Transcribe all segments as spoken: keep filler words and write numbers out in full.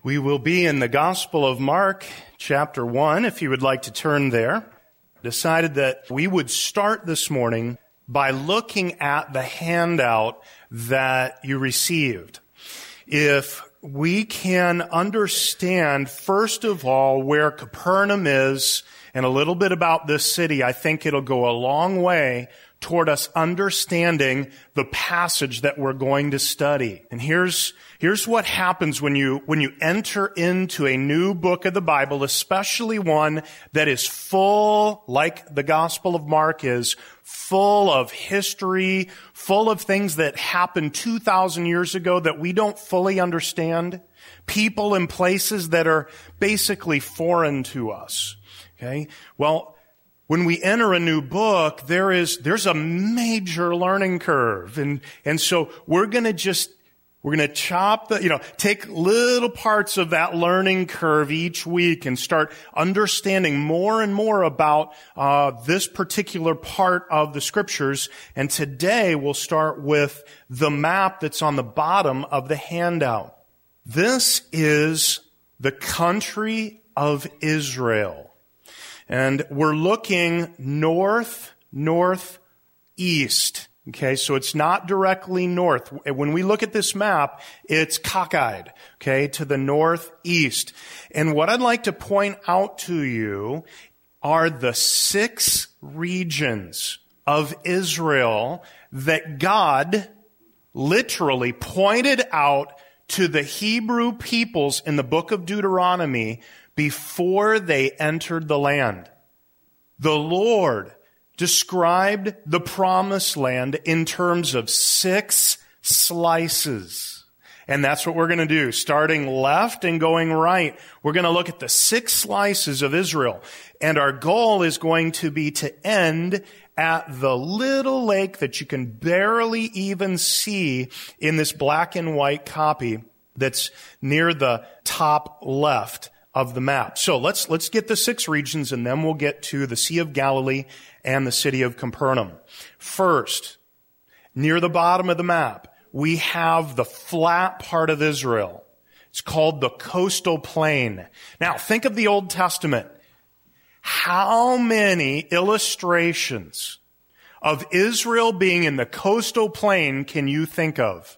We will be in the Gospel of Mark, chapter one, if you would like to turn there. Decided that we would start this morning by looking at the handout that you received. If we can understand, first of all, where Capernaum is and a little bit about this city, I think it'll go a long way toward us understanding the passage that we're going to study. And here's, here's what happens when you, when you enter into a new book of the Bible, especially one that is full, like the Gospel of Mark is, full of history, full of things that happened two thousand years ago that we don't fully understand, people and places that are basically foreign to us. Okay? Well, when we enter a new book, there is, there's a major learning curve. And, and so we're gonna just, we're gonna chop the, you know, take little parts of that learning curve each week and start understanding more and more about, uh, this particular part of the scriptures. And today we'll start with the map that's on the bottom of the handout. This is the country of Israel. And we're looking north, northeast. Okay, so it's not directly north. When we look at this map, it's cockeyed, okay, to the northeast. And what I'd like to point out to you are the six regions of Israel that God literally pointed out to the Hebrew peoples in the book of Deuteronomy before they entered the land. The Lord described the promised land in terms of six slices. And that's what we're going to do. Starting left and going right, we're going to look at the six slices of Israel. And our goal is going to be to end at the little lake that you can barely even see in this black and white copy that's near the top left of the map. So let's, let's get the six regions and then we'll get to the Sea of Galilee and the city of Capernaum. First, near the bottom of the map, we have the flat part of Israel. It's called the coastal plain. Now, think of the Old Testament. How many illustrations of Israel being in the coastal plain can you think of?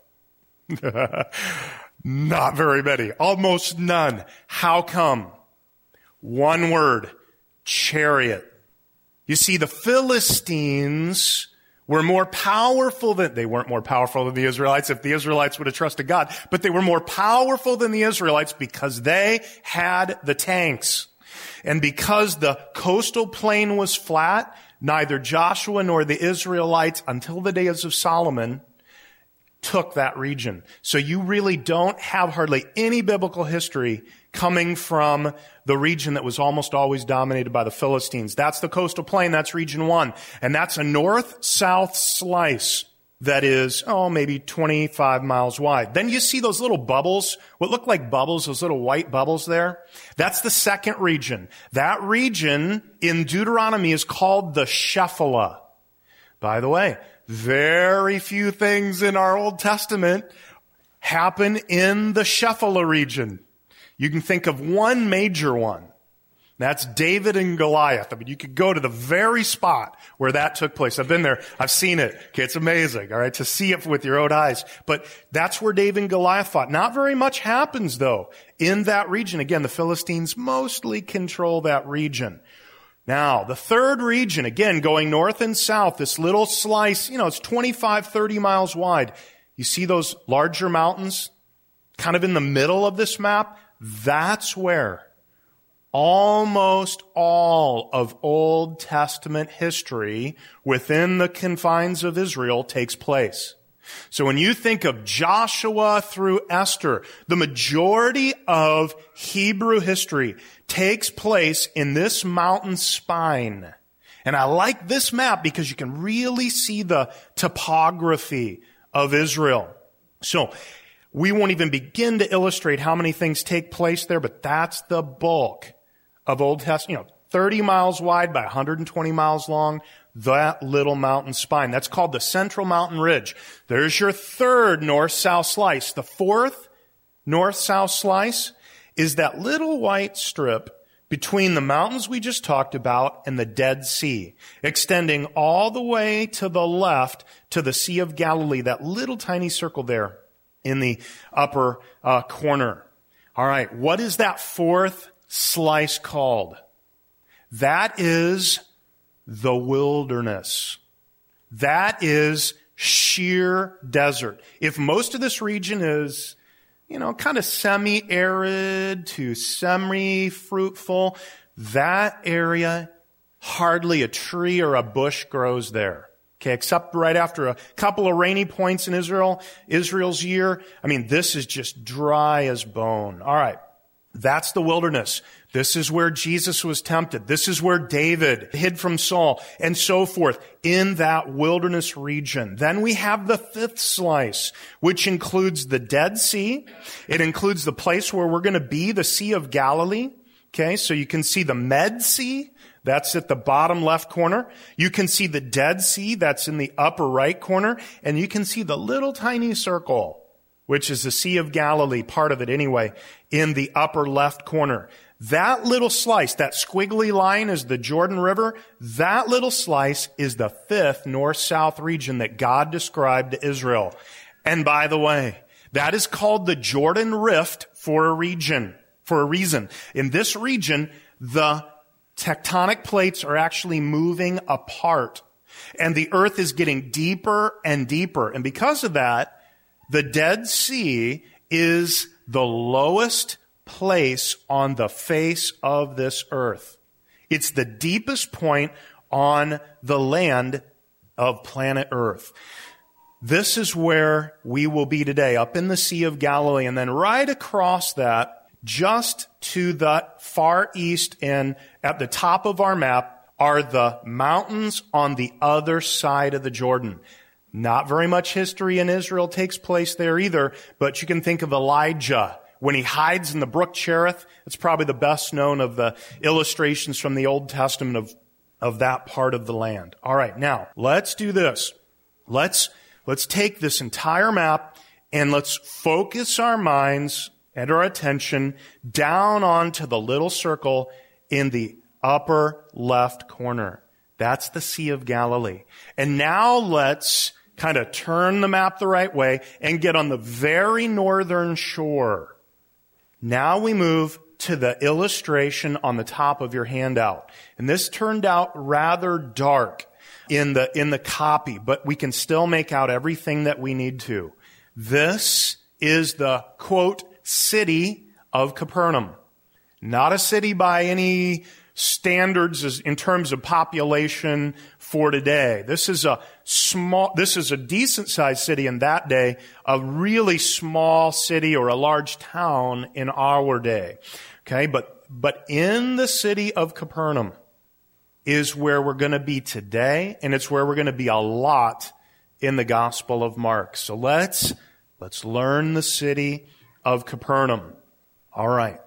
Not very many. Almost none. How come? One word. Chariot. You see, the Philistines were more powerful than, they weren't more powerful than the Israelites if the Israelites would have trusted God, but they were more powerful than the Israelites because they had the tanks. And because the coastal plain was flat, neither Joshua nor the Israelites, until the days of Solomon, took that region. So you really don't have hardly any biblical history coming from the region that was almost always dominated by the Philistines. That's the coastal plain. That's region one. And that's a north-south slice that is, oh, maybe twenty-five miles wide. Then you see those little bubbles, what look like bubbles, those little white bubbles there. That's the second region. That region in Deuteronomy is called the Shephelah. By the way, very few things in our Old Testament happen in the Shephelah region. You can think of one major one. That's David and Goliath. I mean, you could go to the very spot where that took place. I've been there. I've seen it. Okay, it's amazing, all right, to see it with your own eyes. But that's where David and Goliath fought. Not very much happens, though, in that region. Again, the Philistines mostly control that region. Now, the third region, again, going north and south, this little slice, you know, it's twenty-five, thirty miles wide. You see those larger mountains kind of in the middle of this map? That's where almost all of Old Testament history within the confines of Israel takes place. So when you think of Joshua through Esther, the majority of Hebrew history takes place in this mountain spine. And I like this map because you can really see the topography of Israel. So we won't even begin to illustrate how many things take place there, but that's the bulk of Old Testament, you know, thirty miles wide by one hundred twenty miles long. That little mountain spine. That's called the Central Mountain Ridge. There's your third north-south slice. The fourth north-south slice is that little white strip between the mountains we just talked about and the Dead Sea, extending all the way to the left to the Sea of Galilee, that little tiny circle there in the upper uh, corner. All right, what is that fourth slice called? That is the wilderness. That is sheer desert. If most of this region is, you know, kind of semi-arid to semi-fruitful, that area, hardly a tree or a bush grows there. Okay, except right after a couple of rainy points in Israel, Israel's year. I mean, this is just dry as bone. All right, that's the wilderness. This is where Jesus was tempted. This is where David hid from Saul, and so forth, in that wilderness region. Then we have the fifth slice, which includes the Dead Sea. It includes the place where we're going to be, the Sea of Galilee. Okay, so you can see the Med Sea. That's at the bottom left corner. You can see the Dead Sea. That's in the upper right corner. And you can see the little tiny circle, which is the Sea of Galilee, part of it anyway, in the upper left corner. That little slice, that squiggly line is the Jordan River. That little slice is the fifth north-south region that God described to Israel. And by the way, that is called the Jordan Rift for a region, for a reason. In this region, the tectonic plates are actually moving apart, and the earth is getting deeper and deeper. And because of that, the Dead Sea is the lowest place on the face of this earth. It's the deepest point on the land of planet Earth. This is where we will be today, up in the Sea of Galilee, and then right across that, just to the far east and at the top of our map, are the mountains on the other side of the Jordan. Not very much history in Israel takes place there either, but you can think of Elijah when he hides in the brook Cherith. It's probably the best known of the illustrations from the Old Testament of, of that part of the land. All right, now, let's do this. Let's, let's take this entire map and let's focus our minds and our attention down onto the little circle in the upper left corner. That's the Sea of Galilee. And now let's kind of turn the map the right way and get on the very northern shore. Now we move to the illustration on the top of your handout. And this turned out rather dark in the, in the copy, but we can still make out everything that we need to. This is the, quote, city of Capernaum. Not a city by any standards as in terms of population for today. This is a small, this is a decent sized city in that day, a really small city or a large town in our day. Okay, but, but in the city of Capernaum is where we're going to be today, and it's where we're going to be a lot in the Gospel of Mark. So let's, let's learn the city of Capernaum. All right.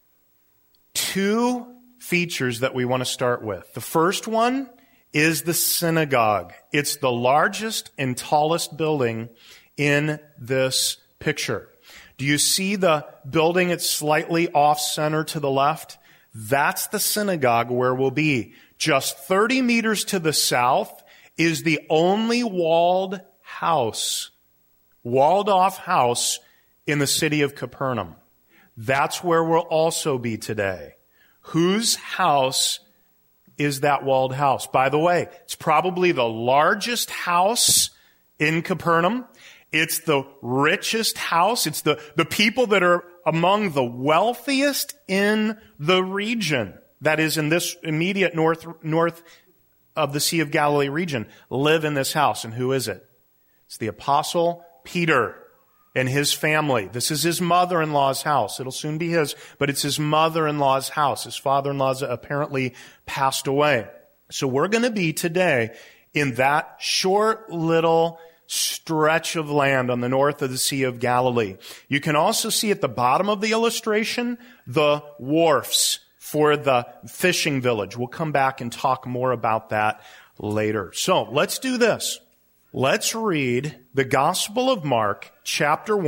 Two features that we want to start with. The first one is the synagogue. It's the largest and tallest building in this picture. Do you see the building? It's slightly off center to the left. That's the synagogue where we'll be. Just thirty meters to the south is the only walled house, walled off house in the city of Capernaum. That's where we'll also be today. Whose house is that walled house? By the way, it's probably the largest house in Capernaum. It's the richest house. It's the, the people that are among the wealthiest in the region. That is in this immediate north, north of the Sea of Galilee region live in this house. And who is it? It's the Apostle Peter and his family. This is his mother-in-law's house. It'll soon be his, but it's his mother-in-law's house. His father-in-law's apparently passed away. So we're going to be today in that short little stretch of land on the north of the Sea of Galilee. You can also see at the bottom of the illustration the wharfs for the fishing village. We'll come back and talk more about that later. So let's do this. Let's read the Gospel of Mark, chapter one,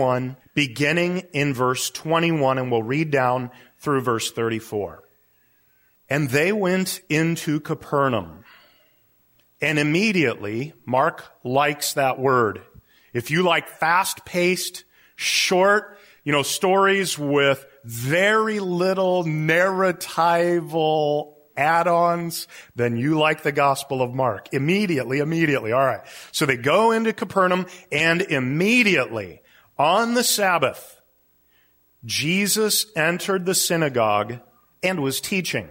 beginning in verse twenty-one, and we'll read down through verse thirty-four. And they went into Capernaum. And immediately, Mark likes that word. If you like fast-paced, short, you know, stories with very little narratival add-ons, then you like the Gospel of Mark. Immediately, immediately. All right. So they go into Capernaum, and immediately, on the Sabbath, Jesus entered the synagogue and was teaching.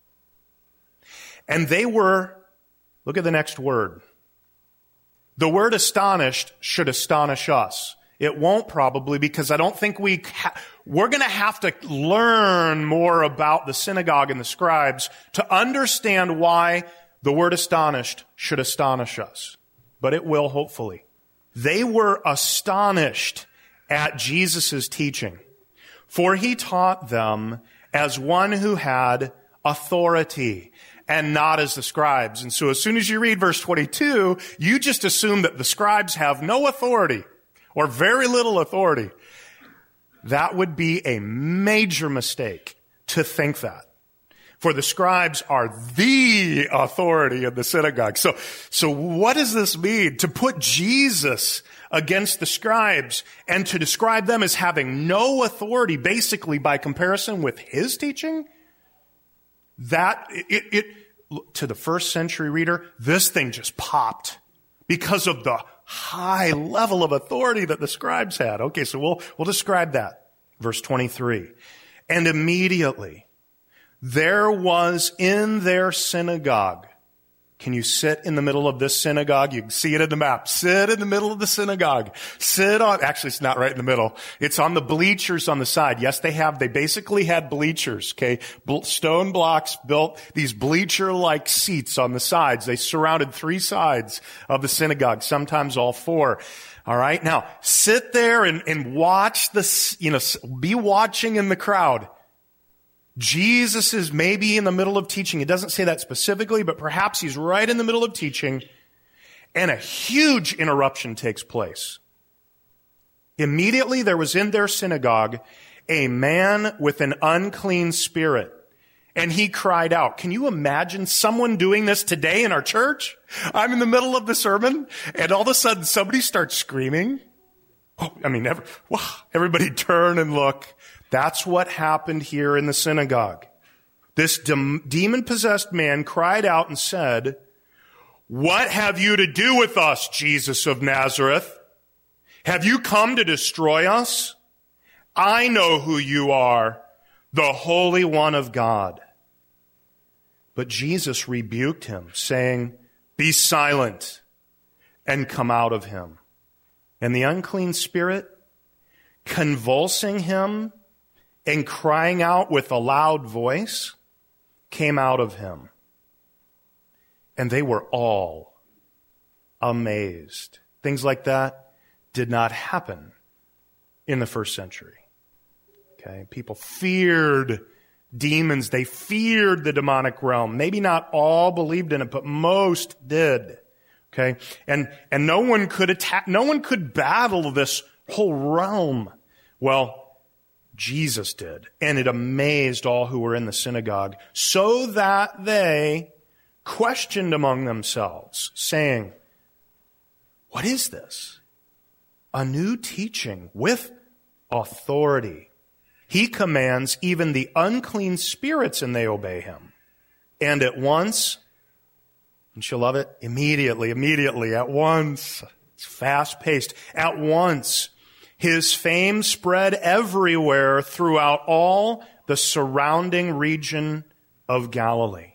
And they were, look at the next word. The word astonished should astonish us. It won't probably, because I don't think we, ha- we're going to have to learn more about the synagogue and the scribes to understand why the word astonished should astonish us. But it will, hopefully. They were astonished at Jesus' teaching, for he taught them as one who had authority and not as the scribes. And so as soon as you read verse twenty-two, you just assume that the scribes have no authority or very little authority. That would be a major mistake to think that. For the scribes are the authority in the synagogue. So, so what does this mean? To put Jesus against the scribes and to describe them as having no authority, basically by comparison with his teaching? That, it, it, to the first century reader, this thing just popped because of the high level of authority that the scribes had. Okay, so we'll, we'll describe that. Verse twenty-three. And immediately there was in their synagogue. Can you sit in the middle of this synagogue? You can see it in the map. Sit in the middle of the synagogue. Sit on, actually it's not right in the middle. It's on the bleachers on the side. Yes, they have, they basically had bleachers, okay? Stone blocks built these bleacher-like seats on the sides. They surrounded three sides of the synagogue, sometimes all four. All right. Now, sit there and, and watch this, you know, be watching in the crowd. Jesus is maybe in the middle of teaching. It doesn't say that specifically, but perhaps he's right in the middle of teaching, and a huge interruption takes place. Immediately there was in their synagogue a man with an unclean spirit, and he cried out. Can you imagine someone doing this today in our church? I'm in the middle of the sermon, and all of a sudden somebody starts screaming. Oh, I mean, every, wow, everybody turn and look. That's what happened here in the synagogue. This de- demon-possessed man cried out and said, "What have you to do with us, Jesus of Nazareth? Have you come to destroy us? I know who you are, the Holy One of God." But Jesus rebuked him, saying, "Be silent and come out of him." And the unclean spirit, convulsing him and crying out with a loud voice, came out of him. And they were all amazed. Things like that did not happen in the first century. Okay, people feared demons. They feared the demonic realm. Maybe not all believed in it, but most did. Okay, and and no one could attack. No one could battle this whole realm. Well, Jesus did, and it amazed all who were in the synagogue, so that they questioned among themselves, saying, "What is this? A new teaching with authority. He commands even the unclean spirits, and they obey him." And at once, and she'll love it, immediately, immediately, at once, it's fast-paced, at once, his fame spread everywhere throughout all the surrounding region of Galilee.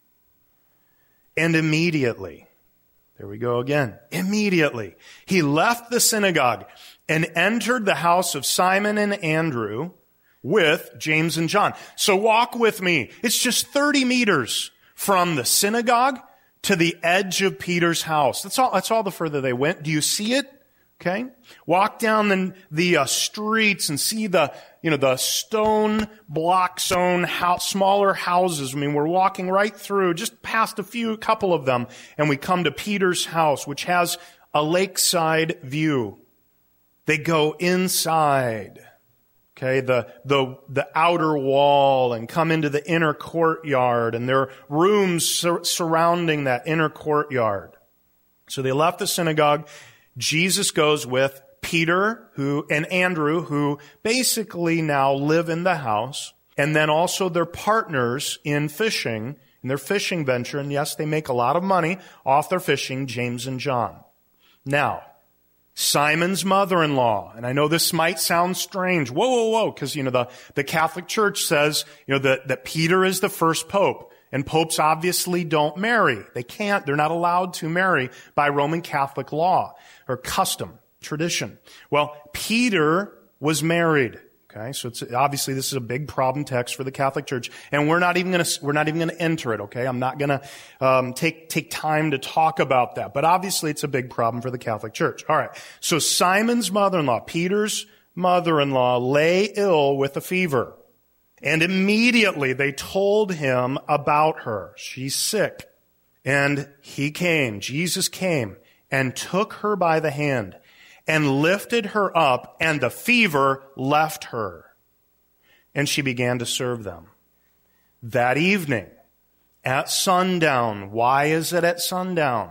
And immediately, there we go again, immediately, he left the synagogue and entered the house of Simon and Andrew with James and John. So walk with me. It's just thirty meters from the synagogue to the edge of Peter's house. That's all, that's all the further they went. Do you see it? Okay. Walk down the, the uh, streets and see the, you know, the stone block zone house, smaller houses. I mean, we're walking right through, just past a few, a couple of them, and we come to Peter's house, which has a lakeside view. They go inside, okay, the, the, the outer wall and come into the inner courtyard, and there are rooms sur- surrounding that inner courtyard. So they left the synagogue. Jesus goes with Peter who and Andrew, who basically now live in the house, and then also their partners in fishing, in their fishing venture. And yes, they make a lot of money off their fishing, James and John. Now, Simon's mother-in-law, and I know this might sound strange. Whoa, whoa, whoa, because, you know, the, the Catholic Church says, you know, that, that Peter is the first pope, and popes obviously don't marry. They can't, they're not allowed to marry by Roman Catholic law, or custom, tradition. Well, Peter was married. Okay, so it's obviously this is a big problem text for the Catholic Church, and we're not even going to we're not even going to enter it. Okay, I'm not going to um, take take time to talk about that, but obviously it's a big problem for the Catholic Church. All right, so Simon's mother-in-law, Peter's mother-in-law, lay ill with a fever, and immediately they told him about her. She's sick, and he came. Jesus came and took her by the hand and lifted her up, and the fever left her. And she began to serve them. That evening, at sundown, why is it at sundown?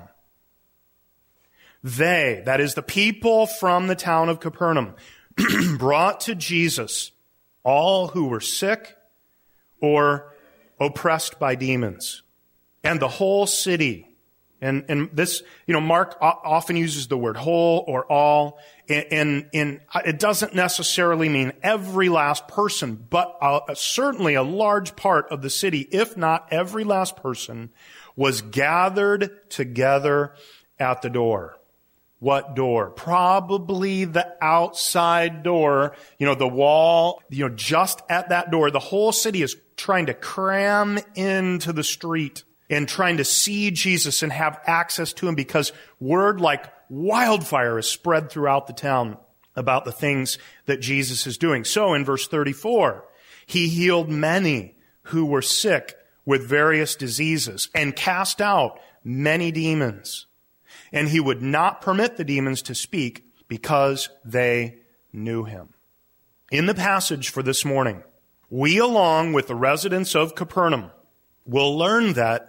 They, that is the people from the town of Capernaum, brought to Jesus all who were sick or oppressed by demons. And the whole city. And, and this, you know, Mark often uses the word whole or all, and, and, and it doesn't necessarily mean every last person, but uh, certainly a large part of the city, if not every last person, was gathered together at the door. What door? Probably the outside door, you know, the wall, you know, just at that door. The whole city is trying to cram into the street and trying to see Jesus and have access to him, because word like wildfire is spread throughout the town about the things that Jesus is doing. So in verse thirty-four, he healed many who were sick with various diseases and cast out many demons. And he would not permit the demons to speak because they knew him. In the passage for this morning, we, along with the residents of Capernaum, will learn that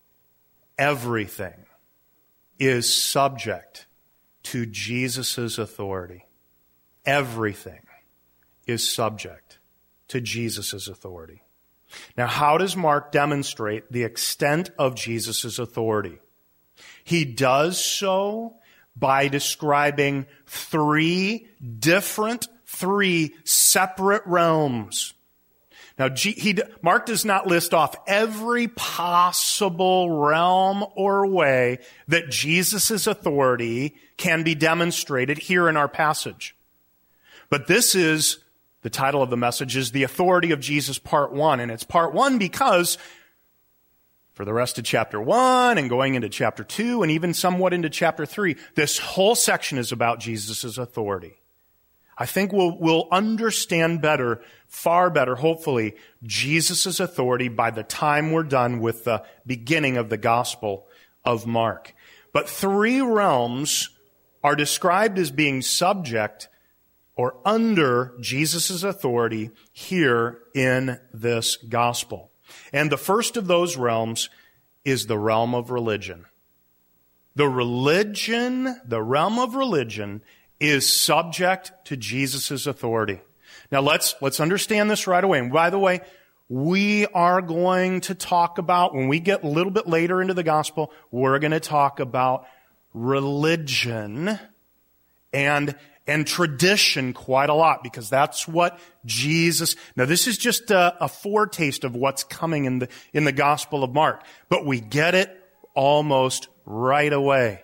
everything is subject to Jesus' authority. Everything is subject to Jesus' authority. Now, how does Mark demonstrate the extent of Jesus' authority? He does so by describing three different, three separate realms. Now, G, he, Mark does not list off every possible realm or way that Jesus' authority can be demonstrated here in our passage. But this is, the title of the message is The Authority of Jesus Part One. And it's Part One because for the rest of chapter one and going into chapter two and even somewhat into chapter three, this whole section is about Jesus' authority. I think we'll, we'll understand better, far better, hopefully, Jesus' authority by the time we're done with the beginning of the Gospel of Mark. But three realms are described as being subject or under Jesus' authority here in this Gospel. And the first of those realms is the realm of religion. The religion, the realm of religion is subject to Jesus' authority. Now let's, let's understand this right away. And by the way, we are going to talk about, when we get a little bit later into the gospel, we're going to talk about religion and, and tradition quite a lot, because that's what Jesus, now this is just a, a foretaste of what's coming in the, in the Gospel of Mark, but we get it almost right away.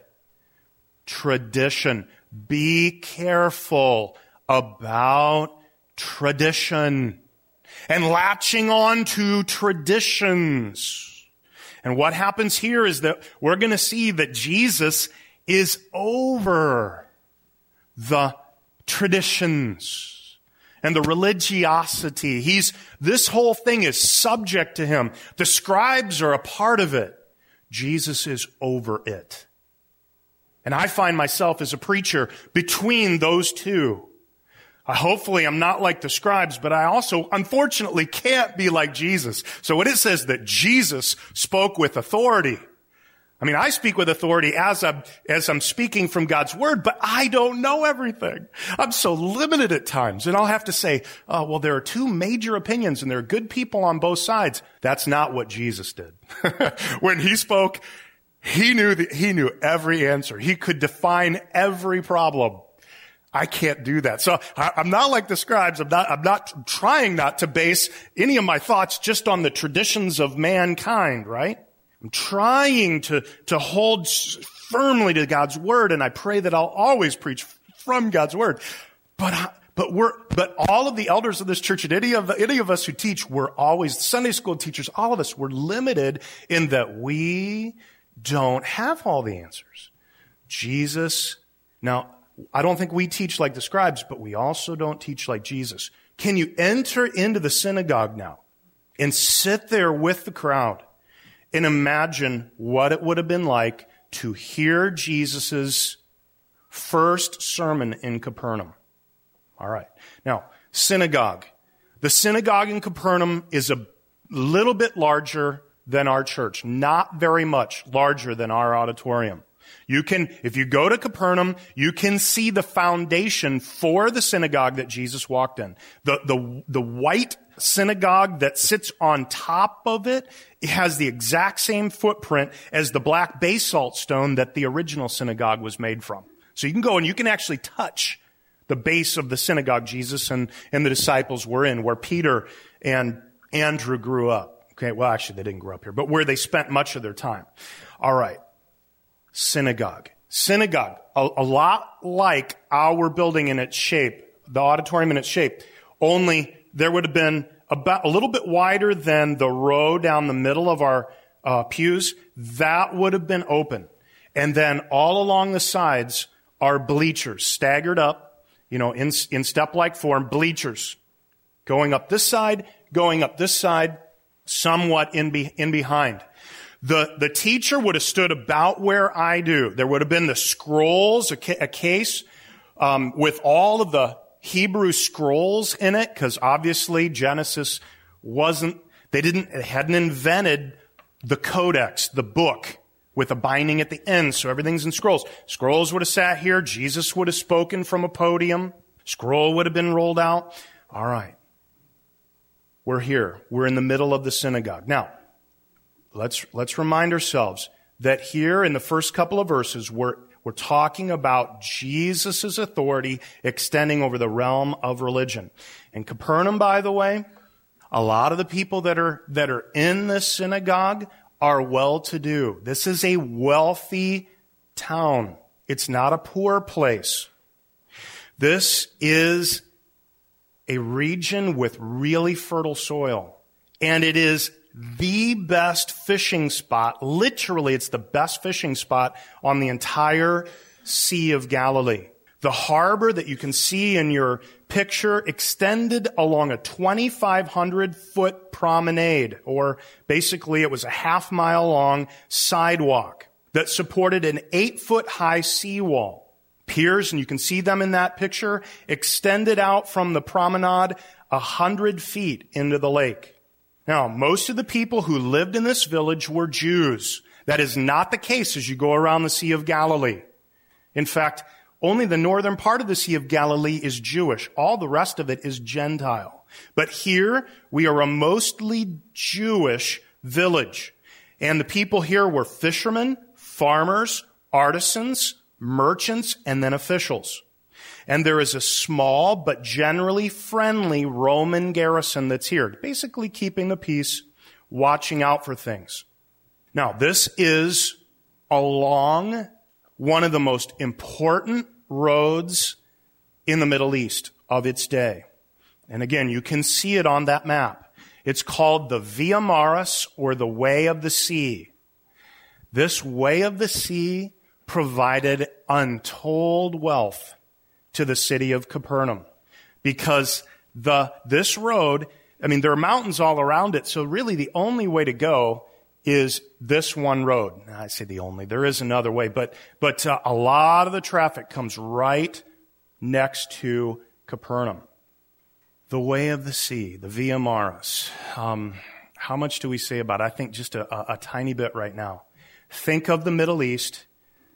Tradition. Be careful about tradition and latching on to traditions. And what happens here is that we're going to see that Jesus is over the traditions and the religiosity. He's, this whole thing is subject to him. The scribes are a part of it. Jesus is over it. And I find myself as a preacher between those two. Uh, hopefully I'm not like the scribes, but I also, unfortunately, can't be like Jesus. So when it says that Jesus spoke with authority, I mean, I speak with authority as I'm, as I'm speaking from God's word, but I don't know everything. I'm so limited at times. And I'll have to say, oh, well, there are two major opinions and there are good people on both sides. That's not what Jesus did. When he spoke, he knew the, he knew every answer. He could define every problem. I can't do that. So I, I'm not like the scribes. I'm not, I'm not trying not to base any of my thoughts just on the traditions of mankind, right? I'm trying to, to hold firmly to God's word, and I pray that I'll always preach from God's word. But, but we're, but all of the elders of this church and any of, any of us who teach, we're always, Sunday school teachers, all of us, we're limited in that we don't have all the answers. Jesus, now, I don't think we teach like the scribes, but we also don't teach like Jesus. Can you enter into the synagogue now and sit there with the crowd and imagine what it would have been like to hear Jesus' first sermon in Capernaum? All right. Now, synagogue. The synagogue in Capernaum is a little bit larger than our church. Not very much larger than our auditorium. You can, if you go to Capernaum, you can see the foundation for the synagogue that Jesus walked in. The, the, the white synagogue that sits on top of it, it has the exact same footprint as the black basalt stone that the original synagogue was made from. So you can go and you can actually touch the base of the synagogue Jesus and, and the disciples were in, where Peter and Andrew grew up. Okay, well, actually, they didn't grow up here, but where they spent much of their time. All right. Synagogue. Synagogue, a, a lot like our building in its shape, the auditorium in its shape, only there would have been about a little bit wider than the row down the middle of our uh, pews. That would have been open. And then all along the sides are bleachers, staggered up, you know, in, in step-like form, bleachers, going up this side, going up this side, somewhat in, be, in behind. The, the teacher would have stood about where I do. There would have been the scrolls, a, ca- a case um, with all of the Hebrew scrolls in it, because obviously Genesis wasn't, they didn't, it hadn't invented the codex, the book, with a binding at the end, so everything's in scrolls. Scrolls would have sat here. Jesus would have spoken from a podium. Scroll would have been rolled out. All right. We're here. We're in the middle of the synagogue. Now, Let's, let's remind ourselves that here in the first couple of verses, we're, we're talking about Jesus' authority extending over the realm of religion. In Capernaum, by the way, a lot of the people that are, that are in this synagogue are well-to-do. This is a wealthy town. It's not a poor place. This is a region with really fertile soil, and it is the best fishing spot. Literally, it's the best fishing spot on the entire Sea of Galilee. The harbor that you can see in your picture extended along a twenty-five hundred foot promenade, or basically it was a half mile long sidewalk that supported an eight foot high seawall. Piers, and you can see them in that picture, extended out from the promenade a hundred feet into the lake. Now, most of the people who lived in this village were Jews. That is not the case as you go around the Sea of Galilee. In fact, only the northern part of the Sea of Galilee is Jewish. All the rest of it is Gentile. But here, we are a mostly Jewish village. And the people here were fishermen, farmers, artisans, merchants, and then officials. And there is a small but generally friendly Roman garrison that's here, basically keeping the peace, watching out for things. Now, this is along one of the most important roads in the Middle East of its day. And again, you can see it on that map. It's called the Via Maris, or the Way of the Sea. This Way of the Sea provided untold wealth to the city of Capernaum, because the this road, I mean, there are mountains all around it, so really the only way to go is this one road. Now, I say the only. There is another way, but but uh, a lot of the traffic comes right next to Capernaum. The way of the sea, the Via Maris. Um, how much do we say about it? I think just a, a, a tiny bit right now. Think of the Middle East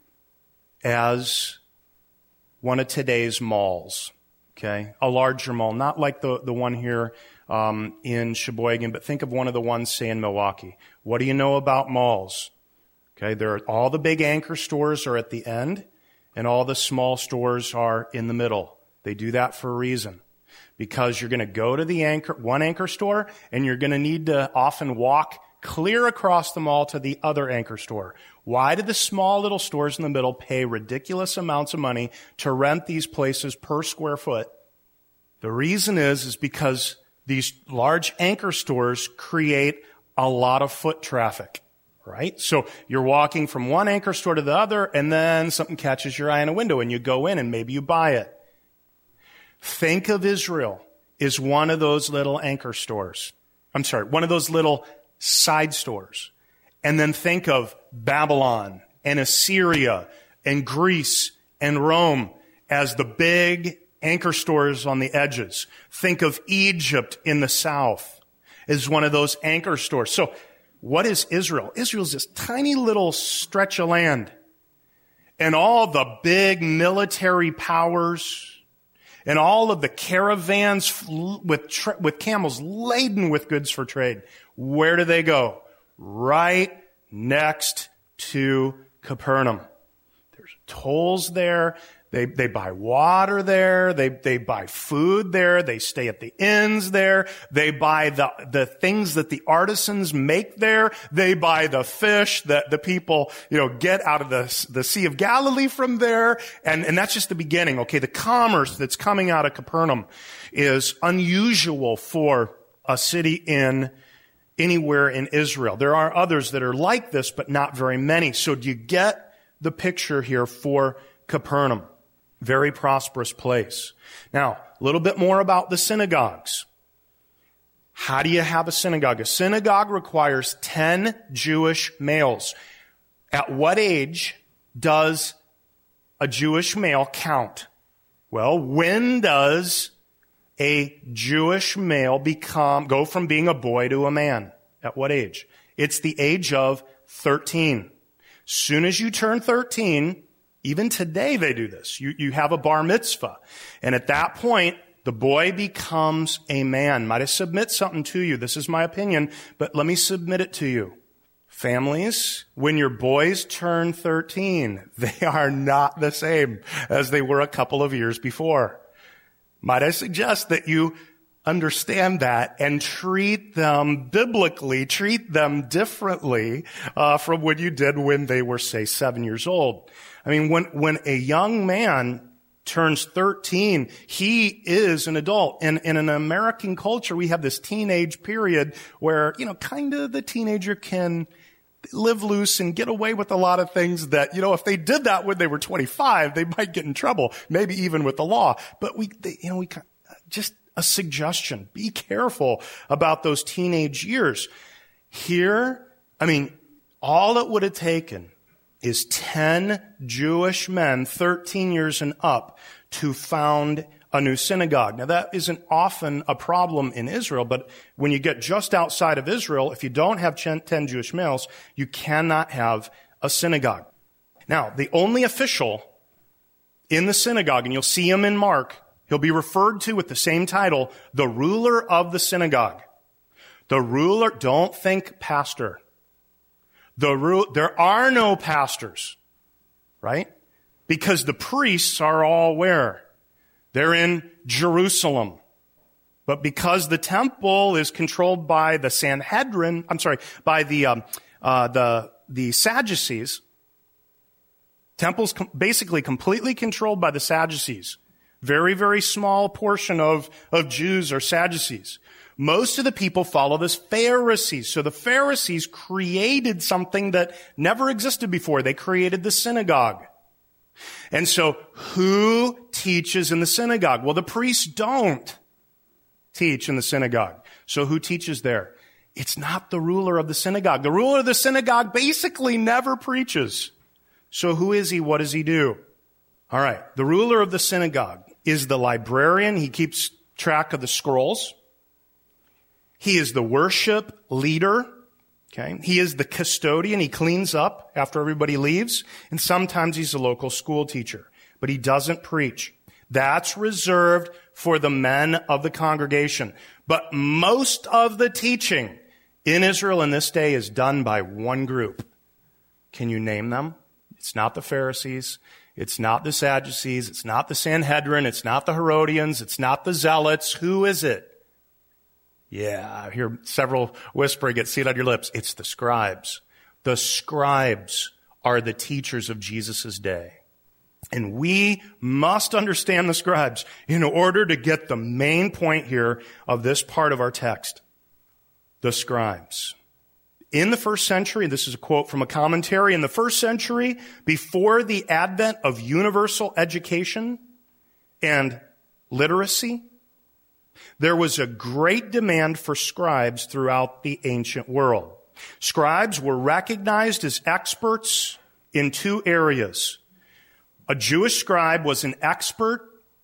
as one of today's malls, okay? A larger mall, not like the, the one here um, in Sheboygan, but think of one of the ones, say, in Milwaukee. What do you know about malls? Okay, there are, all the big anchor stores are at the end, and all the small stores are in the middle. They do that for a reason. Because you're going to go to the anchor, one anchor store, and you're going to need to often walk clear across the mall to the other anchor store. Why do the small little stores in the middle pay ridiculous amounts of money to rent these places per square foot? The reason is, is because these large anchor stores create a lot of foot traffic, right? So you're walking from one anchor store to the other, and then something catches your eye in a window, and you go in, and maybe you buy it. Think of Israel as one of those little anchor stores. I'm sorry, one of those little side stores. And then think of Babylon and Assyria and Greece and Rome as the big anchor stores on the edges. Think of Egypt in the south as one of those anchor stores. So what is Israel? Israel's this tiny little stretch of land. And all the big military powers and all of the caravans with tra- with camels laden with goods for trade, where do they go? Right next to Capernaum. There's tolls there. They they buy water there. They they buy food there. They stay at the inns there. They buy the the things that the artisans make there. They buy the fish that the people, you know, get out of the the Sea of Galilee from there. And and that's just the beginning. Okay, the commerce that's coming out of Capernaum is unusual for a city in anywhere in Israel. There are others that are like this, but not very many. So do you get the picture here for Capernaum? Very prosperous place. Now, a little bit more about the synagogues. How do you have a synagogue? A synagogue requires ten Jewish males. At what age does a Jewish male count? Well, when does a Jewish male become, go from being a boy to a man? At what age? It's the age of thirteen. Soon as you turn thirteen, even today they do this. You, you have a bar mitzvah. And at that point, the boy becomes a man. Might I submit something to you? This is my opinion, but let me submit it to you. Families, when your boys turn thirteen, they are not the same as they were a couple of years before. Might I suggest that you understand that and treat them biblically, treat them differently uh, from what you did when they were, say, seven years old. I mean, when, when a young man turns thirteen, he is an adult. And in an American culture, we have this teenage period where, you know, kind of the teenager can live loose and get away with a lot of things that, you know, if they did that when they were twenty-five, they might get in trouble, maybe even with the law. But we, they, you know, we just a suggestion. Be careful about those teenage years. Here, I mean, all it would have taken is ten Jewish men, thirteen years and up, to found a new synagogue. Now, that isn't often a problem in Israel, but when you get just outside of Israel, if you don't have ten Jewish males, you cannot have a synagogue. Now, the only official in the synagogue, and you'll see him in Mark, he'll be referred to with the same title, the ruler of the synagogue. The ruler, don't think pastor. The ru- there are no pastors, right? Because the priests are all where? They're in Jerusalem. But because the temple is controlled by the Sanhedrin, I'm sorry, by the um, uh, the the Sadducees, temple's com- basically completely controlled by the Sadducees. Very, very small portion of, of Jews are Sadducees. Most of the people follow the Pharisees. So the Pharisees created something that never existed before. They created the synagogue. And so who teaches in the synagogue? Well, the priests don't teach in the synagogue. So who teaches there? It's not the ruler of the synagogue. The ruler of the synagogue basically never preaches. So who is he? What does he do? All right. The ruler of the synagogue is the librarian. He keeps track of the scrolls. He is the worship leader. Okay. He is the custodian. He cleans up after everybody leaves. And sometimes he's a local school teacher, but he doesn't preach. That's reserved for the men of the congregation. But most of the teaching in Israel in this day is done by one group. Can you name them? It's not the Pharisees. It's not the Sadducees. It's not the Sanhedrin. It's not the Herodians. It's not the Zealots. Who is it? Yeah, I hear several whispering it. See it on your lips. It's the scribes. The scribes are the teachers of Jesus' day. And we must understand the scribes in order to get the main point here of this part of our text. The scribes. In the first century, this is a quote from a commentary, in the first century, before the advent of universal education and literacy, there was a great demand for scribes throughout the ancient world. Scribes were recognized as experts in two areas. A Jewish scribe was an expert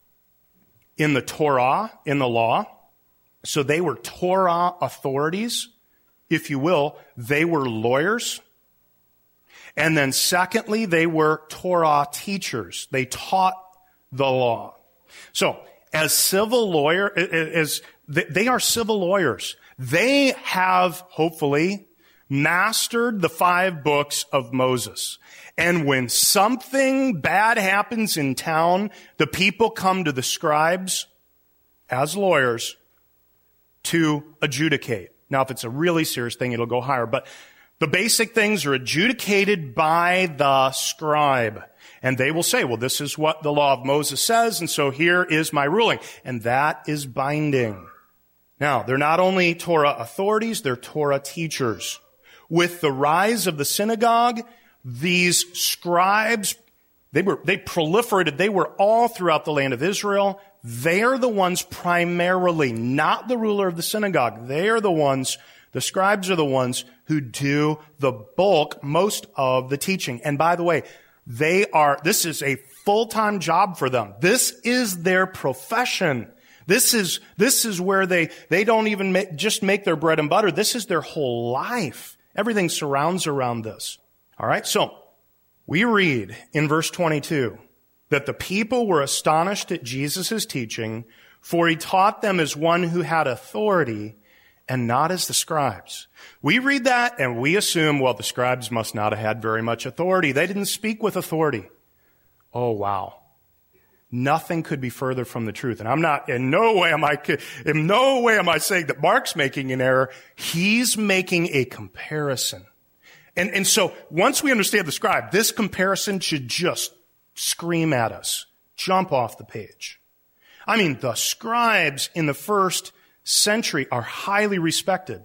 in the Torah, in the law. So they were Torah authorities, if you will. They were lawyers. And then secondly, they were Torah teachers. They taught the law. So as civil lawyer, as they are civil lawyers, they have hopefully mastered the five books of Moses. And when something bad happens in town, the people come to the scribes as lawyers to adjudicate. Now, if it's a really serious thing, it'll go higher. But the basic things are adjudicated by the scribe. And they will say, well, this is what the law of Moses says, and so here is my ruling. And that is binding. Now, they're not only Torah authorities, they're Torah teachers. With the rise of the synagogue, these scribes, they were, they proliferated. They were all throughout the land of Israel. They are the ones primarily, not the ruler of the synagogue. They are the ones, the scribes are the ones who do the bulk, most of the teaching. And by the way, they are, this is a full-time job for them. This is their profession. This is, this is where they, they don't even make, just make their bread and butter. This is their whole life. Everything surrounds around this. All right, so we read in verse twenty-two that the people were astonished at Jesus' teaching, for he taught them as one who had authority and not as the scribes. We read that and we assume, well, the scribes must not have had very much authority. They didn't speak with authority. Oh, wow. Nothing could be further from the truth. And I'm not, in no way am I, in no way am I saying that Mark's making an error. He's making a comparison. And, and so once we understand the scribe, this comparison should just scream at us, jump off the page. I mean, the scribes in the first century are highly respected.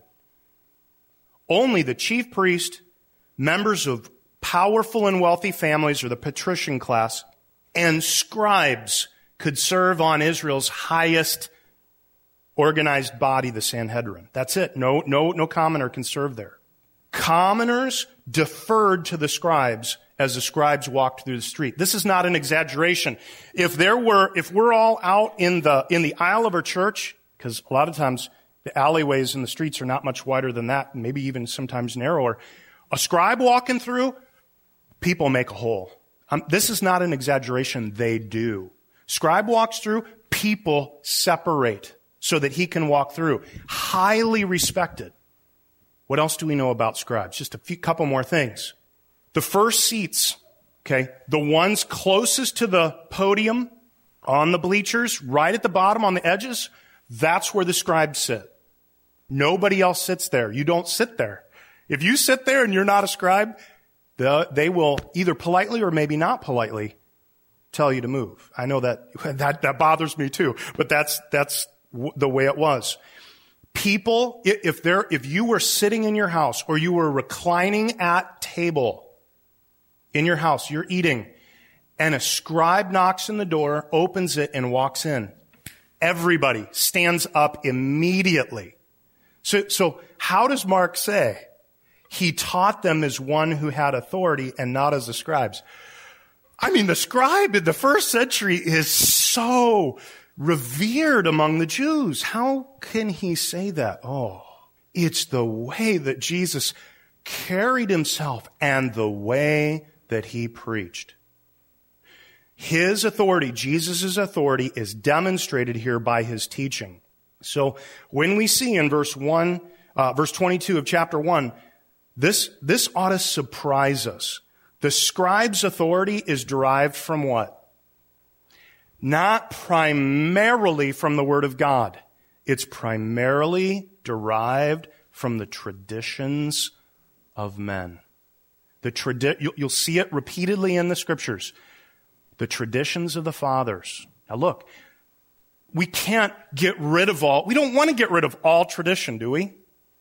Only the chief priest, members of powerful and wealthy families or the patrician class, and scribes could serve on Israel's highest organized body, the Sanhedrin. That's it. No, no, no commoner can serve there. Commoners deferred to the scribes as the scribes walked through the street. This is not an exaggeration. If there were, if we're all out in the, in the aisle of our church, because a lot of times the alleyways and the streets are not much wider than that, maybe even sometimes narrower. A scribe walking through, people make a hole. Um, this is not an exaggeration. They do. Scribe walks through, people separate so that he can walk through. Highly respected. What else do we know about scribes? Just a few, couple more things. The first seats, okay, the ones closest to the podium on the bleachers, right at the bottom on the edges, that's where the scribes sit. Nobody else sits there. You don't sit there. If you sit there and you're not a scribe, the, they will either politely or maybe not politely tell you to move. I know that, that, that bothers me too, but that's, that's w- the way it was. People, if there, if you were sitting in your house or you were reclining at table in your house, you're eating, and a scribe knocks on the door, opens it, and walks in, everybody stands up immediately So, so how does Mark say? He taught them as one who had authority and not as the scribes. I mean, the scribe in the first century is so revered among the Jews. How can he say that? Oh, it's the way that Jesus carried himself and the way that he preached. His authority, Jesus' authority, is demonstrated here by his teaching. So when we see in verse one, uh, verse twenty-two of chapter one, this, this ought to surprise us. The scribe's authority is derived from what? Not primarily from the Word of God. It's primarily derived from the traditions of men. The tradi- you'll, you'll see it repeatedly in the Scriptures. The traditions of the fathers. Now look, we can't get rid of all, we don't want to get rid of all tradition, do we?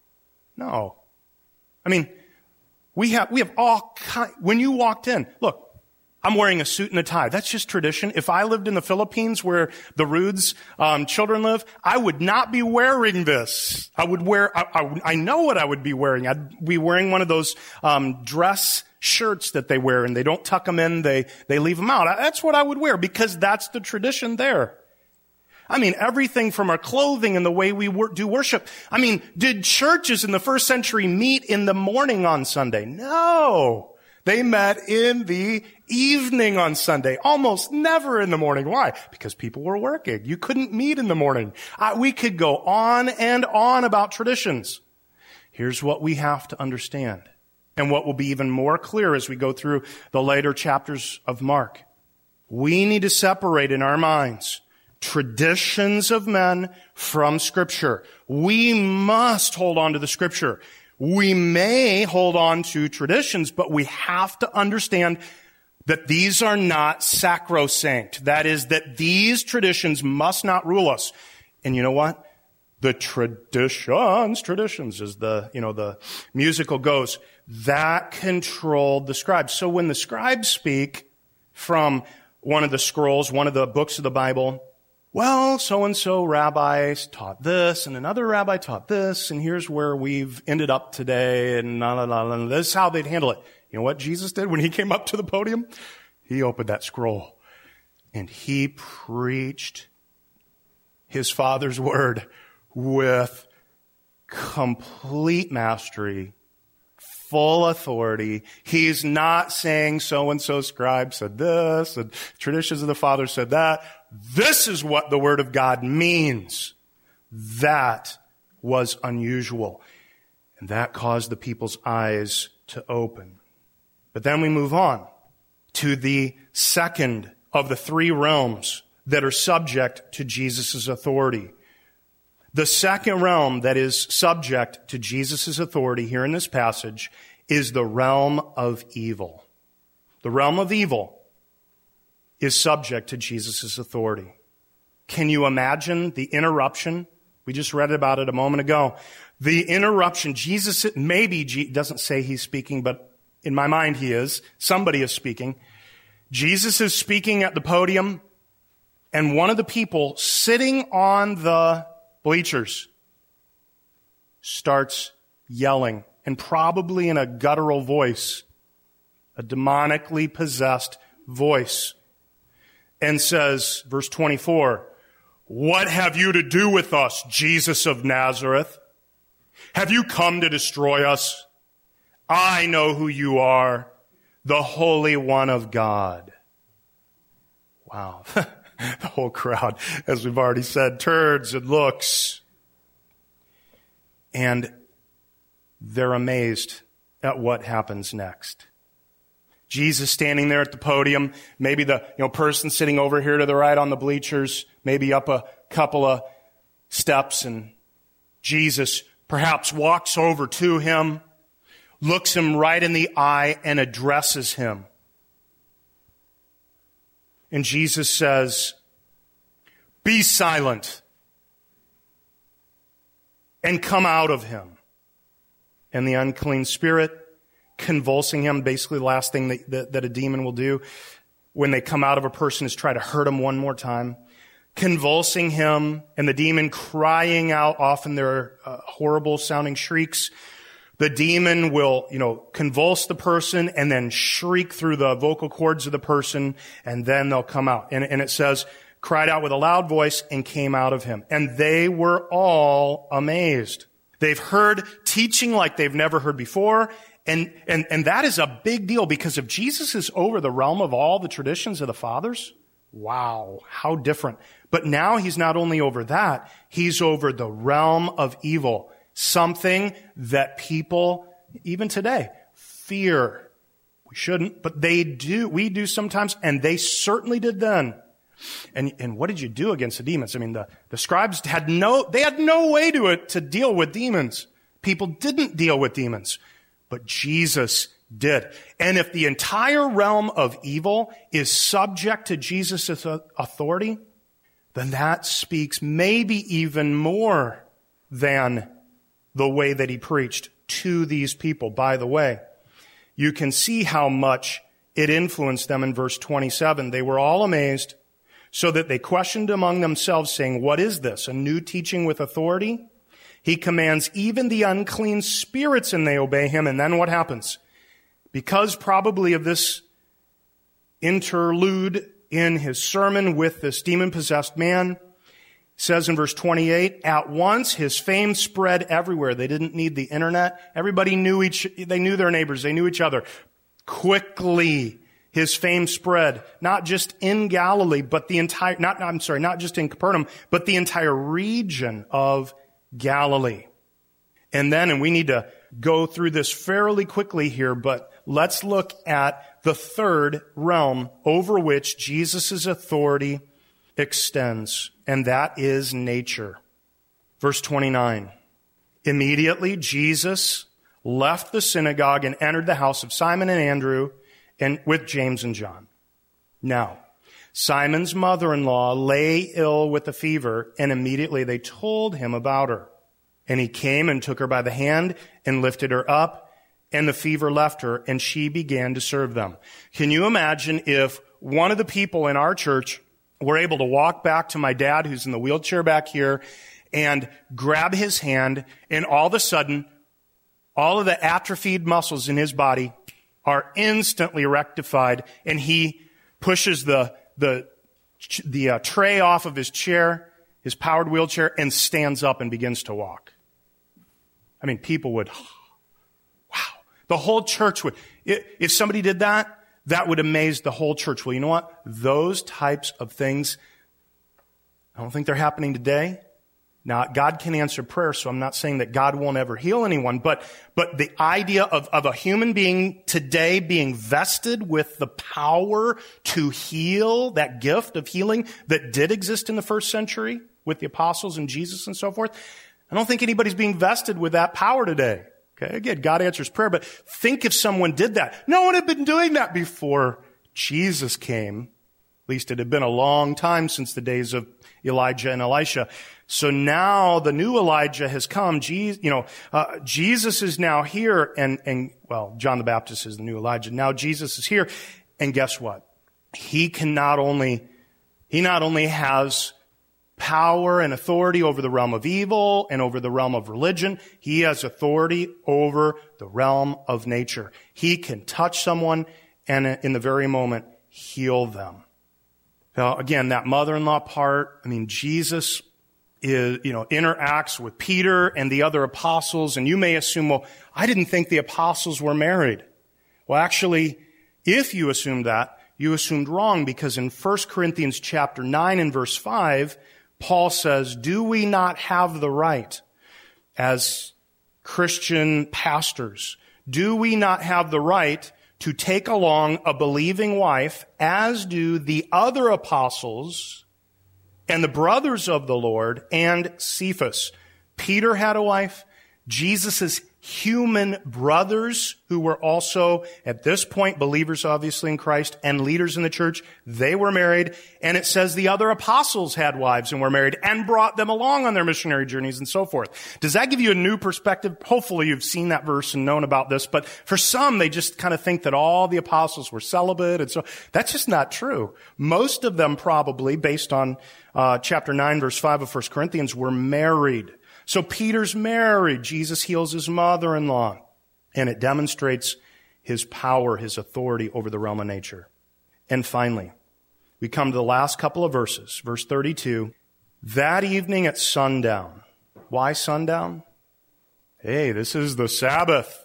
No. I mean, we have, we have all kind, when you walked in, look, I'm wearing a suit and a tie. That's just tradition. If I lived in the Philippines where the Roods um, children live, I would not be wearing this. I would wear, I, I, I know what I would be wearing. I'd be wearing one of those um, dress shirts that they wear, and they don't tuck them in, they, they leave them out. That's what I would wear because that's the tradition there. I mean, everything from our clothing and the way we wor- do worship. I mean, did churches in the first century meet in the morning on Sunday? No. They met in the evening on Sunday, almost never in the morning. Why? Because people were working. You couldn't meet in the morning. Uh, we could go on and on about traditions. Here's what we have to understand, and what will be even more clear as we go through the later chapters of Mark. We need to separate in our minds traditions of men from Scripture. We must hold on to the Scripture. We may hold on to traditions, but we have to understand that these are not sacrosanct. That is, that these traditions must not rule us. And you know what? The traditions, traditions, as the, you know, the musical goes, that controlled the scribes. So when the scribes speak from one of the scrolls, one of the books of the Bible, well, so-and-so rabbi taught this, and another rabbi taught this, and here's where we've ended up today, and la, la, la, la. This is how they'd handle it. You know what Jesus did when he came up to the podium? He opened that scroll, and he preached his Father's word with complete mastery, full authority. He's not saying so-and-so scribe said this, and traditions of the Father said that. This is what the Word of God means. That was unusual. And that caused the people's eyes to open. But then we move on to the second of the three realms that are subject to Jesus' authority. The second realm that is subject to Jesus' authority here in this passage is the realm of evil. The realm of evil is subject to Jesus' authority. Can you imagine the interruption? We just read about it a moment ago. The interruption, Jesus, maybe G, doesn't say he's speaking, but in my mind he is. Somebody is speaking. Jesus is speaking at the podium, and one of the people sitting on the bleachers starts yelling, and probably in a guttural voice, a demonically possessed voice, and says, verse twenty-four, "What have you to do with us, Jesus of Nazareth? Have you come to destroy us? I know who you are, the Holy One of God." Wow. The whole crowd, as we've already said, turns and looks. And they're amazed at what happens next. Jesus standing there at the podium, maybe the you know person sitting over here to the right on the bleachers, maybe up a couple of steps, and Jesus perhaps walks over to him, looks him right in the eye, and addresses him. And Jesus says, "Be silent and come out of him." And the unclean spirit, convulsing him, basically the last thing that, that, that a demon will do when they come out of a person is try to hurt him one more time. convulsing him, and the demon crying out. Often there are uh, horrible sounding shrieks. The demon will, you know, convulse the person and then shriek through the vocal cords of the person, and then they'll come out. And, and it says, cried out with a loud voice and came out of him. And they were all amazed. They've heard teaching like they've never heard before. And, and, and that is a big deal, because if Jesus is over the realm of all the traditions of the fathers, wow, how different. But now he's not only over that, he's over the realm of evil, something that people, even today, fear. We shouldn't, but they do. We do sometimes, and they certainly did then. And, and what did you do against the demons? I mean, the, the scribes had no, they had no way to, to deal with demons. People didn't deal with demons, but Jesus did. And if the entire realm of evil is subject to Jesus' authority, then that speaks maybe even more than the way that he preached to these people. By the way, you can see how much it influenced them in verse twenty-seven. They were all amazed, so that they questioned among themselves, saying, what is this? A new teaching with authority? He commands even the unclean spirits, and they obey him. And then what happens? Because probably of this interlude in his sermon with this demon-possessed man, says in verse twenty-eight, at once his fame spread everywhere. They didn't need the internet. Everybody knew each, they knew their neighbors. They knew each other. Quickly, his fame spread, not just in Galilee, but the entire, not, I'm sorry, not just in Capernaum, but the entire region of Galilee. And then, and we need to go through this fairly quickly here, but let's look at the third realm over which Jesus' authority extends, and that is nature. Verse twenty-nine. Immediately Jesus left the synagogue and entered the house of Simon and Andrew, and with James and John. Now, Simon's mother-in-law lay ill with a fever, and immediately they told him about her. And he came and took her by the hand and lifted her up, and the fever left her, and she began to serve them. Can you imagine if one of the people in our church were able to walk back to my dad, who's in the wheelchair back here, and grab his hand, and all of a sudden, all of the atrophied muscles in his body are instantly rectified, and he pushes the the the uh, tray off of his chair, his powered wheelchair, and stands up and begins to walk. I mean, people would, wow. The whole church would, if somebody did that, that would amaze the whole church. Well, you know what? Those types of things, I don't think they're happening today. Now, God can answer prayer, so I'm not saying that God won't ever heal anyone, but, but the idea of, of a human being today being vested with the power to heal, that gift of healing that did exist in the first century with the apostles and Jesus and so forth, I don't think anybody's being vested with that power today. Okay, again, God answers prayer, but think if someone did that. No one had been doing that before Jesus came. At least it had been a long time since the days of Elijah and Elisha. So now the new Elijah has come. Jesus, you know, uh, Jesus is now here, and and well, John the Baptist is the new Elijah. Now Jesus is here, and guess what? He can not only he not only has power and authority over the realm of evil and over the realm of religion, he has authority over the realm of nature. He can touch someone and in the very moment heal them. Now, again, that mother-in-law part, I mean, Jesus is, you know, interacts with Peter and the other apostles, and you may assume, well, I didn't think the apostles were married. Well, actually, if you assumed that, you assumed wrong, because in First Corinthians chapter nine and verse five, Paul says, do we not have the right as Christian pastors? Do we not have the right to take along a believing wife, as do the other apostles and the brothers of the Lord and Cephas? Peter had a wife. Jesus' human brothers who were also, at this point, believers obviously in Christ and leaders in the church. They were married. And it says the other apostles had wives and were married and brought them along on their missionary journeys and so forth. Does that give you a new perspective? Hopefully you've seen that verse and known about this. But for some, they just kind of think that all the apostles were celibate. And so that's just not true. Most of them probably, based on uh, chapter nine, verse five of First Corinthians, were married. So Peter's married. Jesus heals his mother-in-law. And it demonstrates his power, his authority over the realm of nature. And finally, we come to the last couple of verses. Verse thirty-two, that evening at sundown. Why sundown? Hey, this is the Sabbath.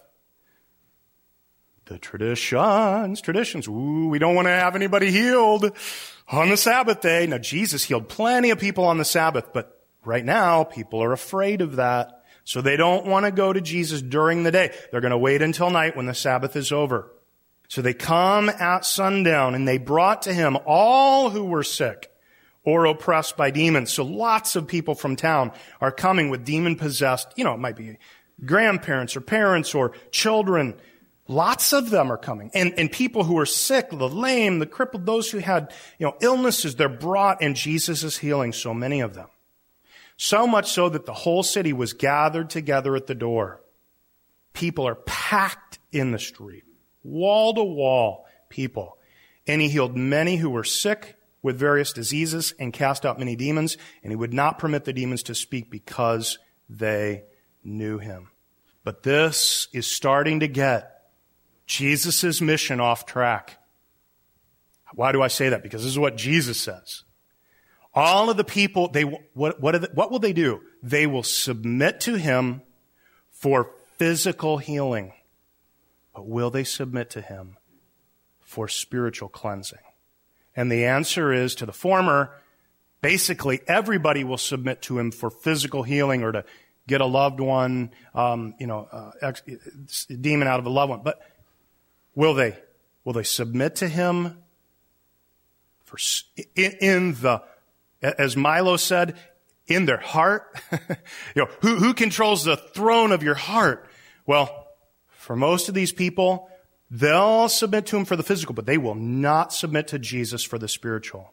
The traditions, traditions. Ooh, we don't want to have anybody healed on the Sabbath day. Now, Jesus healed plenty of people on the Sabbath, but right now, people are afraid of that. So they don't want to go to Jesus during the day. They're going to wait until night when the Sabbath is over. So they come at sundown, and they brought to him all who were sick or oppressed by demons. So lots of people from town are coming with demon-possessed, you know, it might be grandparents or parents or children. Lots of them are coming. And, and people who are sick, the lame, the crippled, those who had, you know, illnesses, they're brought, and Jesus is healing so many of them. So much so that the whole city was gathered together at the door. People are packed in the street, wall to wall people. And he healed many who were sick with various diseases and cast out many demons. And he would not permit the demons to speak because they knew him. But this is starting to get Jesus' mission off track. Why do I say that? Because this is what Jesus says. All of the people, they what what, are the, what will they do? They will submit to him for physical healing. But will they submit to him for spiritual cleansing? And the answer is, to the former, basically everybody will submit to him for physical healing or to get a loved one, um, you know, uh, ex- demon out of a loved one. But will they? Will they submit to him for in, in the As Milo said, in their heart? you know, who, who controls the throne of your heart? Well, for most of these people, they'll submit to him for the physical, but they will not submit to Jesus for the spiritual.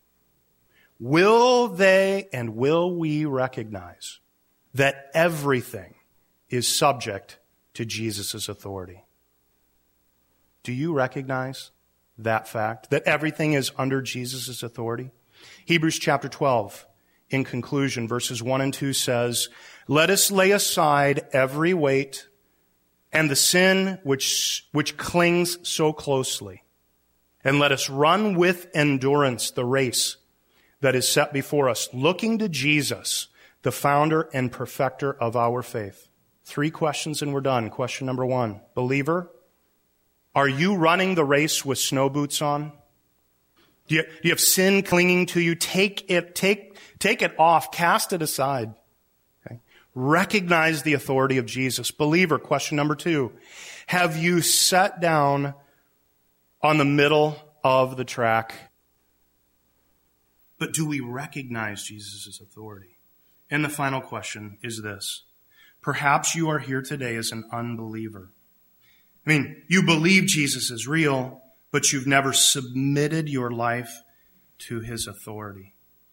Will they and will we recognize that everything is subject to Jesus' authority? Do you recognize that fact, that everything is under Jesus' authority? Hebrews chapter twelve, in conclusion, verses one and two says, let us lay aside every weight and the sin which, which clings so closely, and let us run with endurance the race that is set before us, looking to Jesus, the founder and perfecter of our faith. Three questions and we're done. Question number one, believer, are you running the race with snow boots on? Do you, do you have sin clinging to you? Take it, take, take it off. Cast it aside. Okay? Recognize the authority of Jesus. Believer, question number two. Have you sat down on the middle of the track? But do we recognize Jesus' authority? And the final question is this. Perhaps you are here today as an unbeliever. I mean, you believe Jesus is real, but you've never submitted your life to his authority.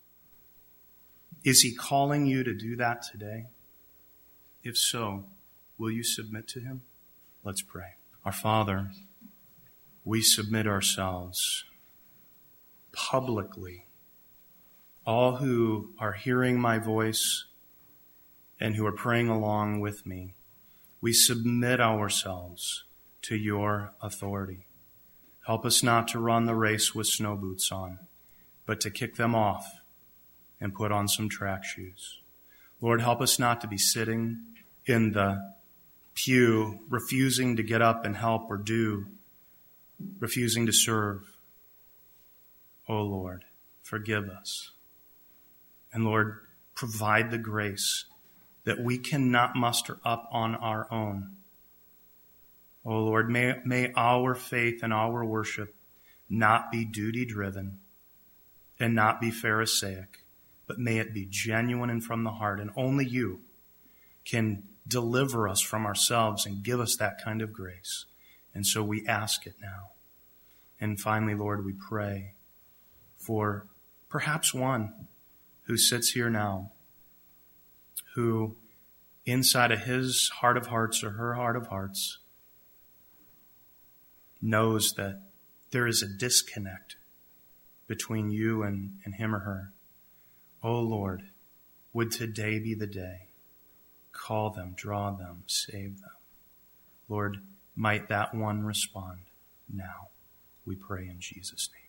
Is he calling you to do that today? If so, will you submit to him? Let's pray. Our Father, we submit ourselves publicly. All who are hearing my voice and who are praying along with me, we submit ourselves to your authority. Help us not to run the race with snow boots on, but to kick them off and put on some track shoes. Lord, help us not to be sitting in the pew, refusing to get up and help or do, refusing to serve. Oh Lord, forgive us. And Lord, provide the grace that we cannot muster up on our own. Oh Lord, may, may our faith and our worship not be duty-driven and not be Pharisaic, but may it be genuine and from the heart. And only you can deliver us from ourselves and give us that kind of grace. And so we ask it now. And finally, Lord, we pray for perhaps one who sits here now, who inside of his heart of hearts or her heart of hearts knows that there is a disconnect between you and, and him or her. Oh Lord, would today be the day? Call them, draw them, save them. Lord, might that one respond now. We pray in Jesus' name.